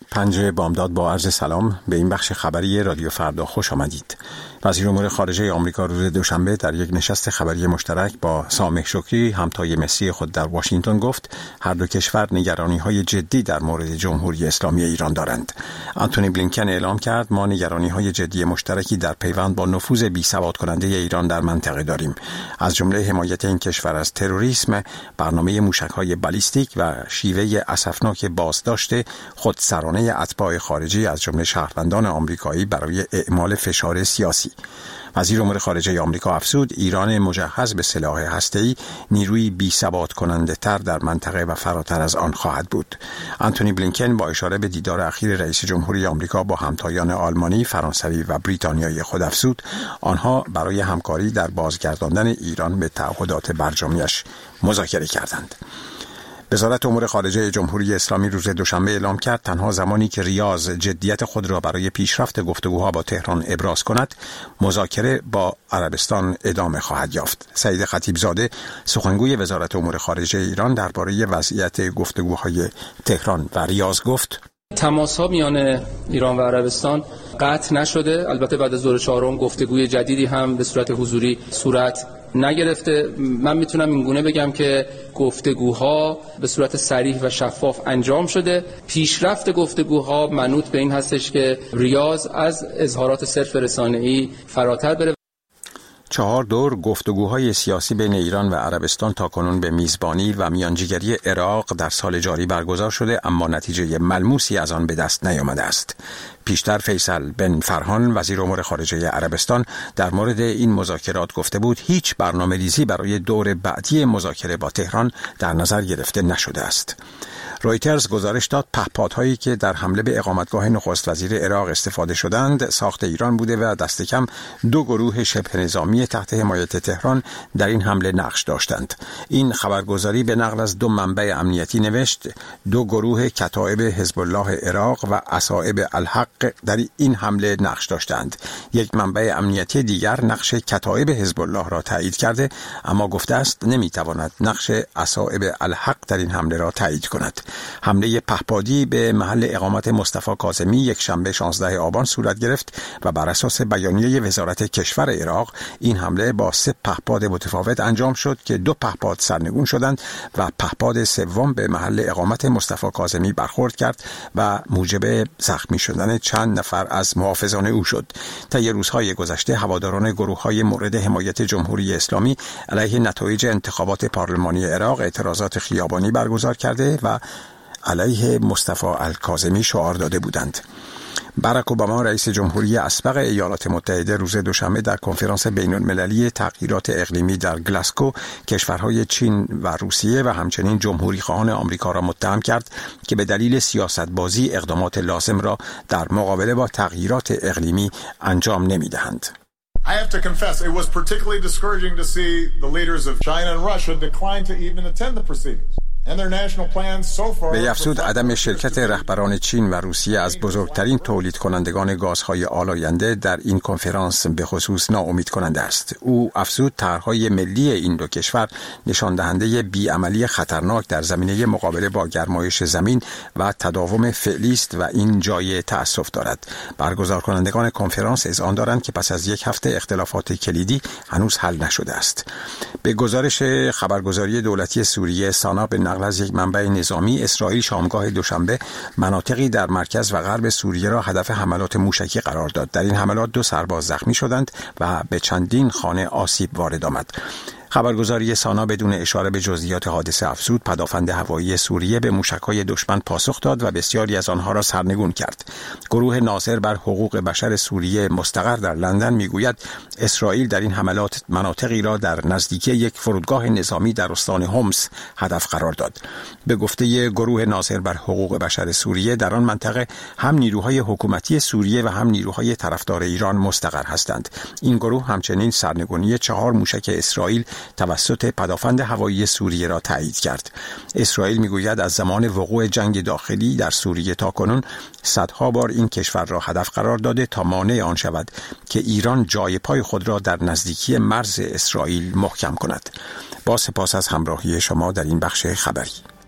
5 بامداد با عرض سلام به این بخش خبری رادیو فردا خوش آمدید. وزیر امور خارجه آمریکا روز دوشنبه در یک نشست خبری مشترک با سامح شکری همتای مصری خود در واشنگتن گفت هر دو کشور نگرانی‌های جدی در مورد جمهوری اسلامی ایران دارند. آنتونی بلینکن اعلام کرد ما نگرانی‌های جدی مشترکی در پیوند با نفوذ بی‌ثبات کننده ایران در منطقه داریم، از جمله حمایت این کشور از تروریسم، برنامه موشک‌های بالیستیک و شیوه اسفناک بازداشت خودسرانه اتباع خارجی از جمله شهروندان آمریکایی برای اعمال فشار سیاسی. وزیر امور خارجه آمریکا افزود ایران مجهز به سلاح هسته‌ای نیروی بی‌ثبات کننده تر در منطقه و فراتر از آن خواهد بود. آنتونی بلینکن با اشاره به دیدار اخیر رئیس جمهوری آمریکا با همتایان آلمانی، فرانسوی و بریتانیایی خود افزود آنها برای همکاری در بازگرداندن ایران به تعهدات برجامیش مذاکره کردند. وزارت امور خارجه جمهوری اسلامی روز دوشنبه اعلام کرد تنها زمانی که ریاض جدیت خود را برای پیشرفت گفتگوها با تهران ابراز کند، مذاکره با عربستان ادامه خواهد یافت. سعید خطیبزاده سخنگوی وزارت امور خارجه ایران درباره وضعیت گفتگوهای تهران و ریاض گفت: تماس‌ها میان ایران و عربستان قطع نشده. البته بعد از دور چهارم گفتگوی جدیدی هم به صورت حضوری صورت نگرفته. من میتونم اینگونه بگم که گفتگوها به صورت صریح و شفاف انجام شده. پیشرفت گفتگوها منوط به این هستش که ریاض از اظهارات صرف رسانه‌ای فراتر بره. 4 دور گفتگوهای سیاسی بین ایران و عربستان تاکنون به میزبانی و میانجیگری عراق در سال جاری برگزار شده، اما نتیجه ملموسی از آن به دست نیامده است. پیشتر فیصل بن فرحان وزیر امور خارجه عربستان در مورد این مذاکرات گفته بود هیچ برنامه‌ریزی برای دور بعدی مذاکره با تهران در نظر گرفته نشده است. رویترز گزارش داد پهپادهایی که در حمله به اقامتگاه نخست وزیر عراق استفاده شدند ساخت ایران بوده و دست کم 2 گروه شبه نظامی تحت حمایت تهران در این حمله نقش داشتند. این خبرگزاری به نقل از 2 منبع امنیتی نوشت 2 گروه کتایب حزب الله عراق و عصائب الحق در این حمله نقش داشتند. یک منبع امنیتی دیگر نقش کتایب حزب الله را تایید کرده، اما گفته است نمیتواند نقش عصائب الحق در این حمله را تایید کند. حمله پهپادی به محل اقامت مصطفی کاظمی یک شنبه 16 آبان صورت گرفت و بر اساس بیانیه وزارت کشور عراق این حمله با 3 پهپاد متفاوت انجام شد که 2 پهپاد سرنگون شدند و پهپاد سوم به محل اقامت مصطفی کاظمی برخورد کرد و موجب زخمی شدن چند نفر از محافظان او شد. طی روزهای گذشته هواداران گروه‌های مورد حمایت جمهوری اسلامی علیه نتایج انتخابات پارلمانی عراق اعتراضات خیابانی برگزار کرده و علیه مصطفی الکاظمی شعار داده بودند. باراک اوباما رئیس جمهوری اسبق ایالات متحده روز دوشنبه در کنفرانس بین‌المللی تغییرات اقلیمی در گلاسکو کشورهای چین و روسیه و همچنین جمهوری خواهان آمریکا را متهم کرد که به دلیل سیاست‌بازی اقدامات لازم را در مقابله با تغییرات اقلیمی انجام نمی‌دهند. I have to confess it was particularly discouraging to see the leaders of China and Russia decline to even attend the proceedings. به افزود عدم شرکت رهبران چین و روسیه از بزرگترین تولید کنندگان گازهای آلاینده در این کنفرانس به خصوص ناامید کننده است. او افزود طرح‌های ملی این 2 کشور نشان دهنده بی‌عملی خطرناک در زمینه مقابله با گرمایش زمین و تداوم فعلی است و این جای تأسف دارد. برگزار کنندگان کنفرانس اذعان دارند که پس از 1 هفته اختلافات کلیدی هنوز حل نشده است. به گزارش خبرگزاری دولتی سوریه سانا به نقل از یک منبع نظامی، اسرائیل شامگاه دوشنبه مناطقی در مرکز و غرب سوریه را هدف حملات موشکی قرار داد. در این حملات 2 سرباز زخمی شدند و به چندین خانه آسیب وارد آمد. خبرگزاری سانا بدون اشاره به جزئیات حادثه افزود پدافند هوایی سوریه به موشک‌های دشمن پاسخ داد و بسیاری از آنها را سرنگون کرد. گروه ناظر بر حقوق بشر سوریه مستقر در لندن میگوید اسرائیل در این حملات مناطقی را در نزدیکی یک فرودگاه نظامی در استان حمص هدف قرار داد. به گفته گروه ناظر بر حقوق بشر سوریه در آن منطقه هم نیروهای حکومتی سوریه و هم نیروهای طرفدار ایران مستقر هستند. این گروه همچنین سرنگونی 4 موشک اسرائیل توسط پدافند هوایی سوریه را تایید کرد. اسرائیل میگوید از زمان وقوع جنگ داخلی در سوریه تاکنون صدها بار این کشور را هدف قرار داده تا مانع آن شود که ایران جای پای خود را در نزدیکی مرز اسرائیل محکم کند. با سپاس از همراهی شما در این بخش خبری.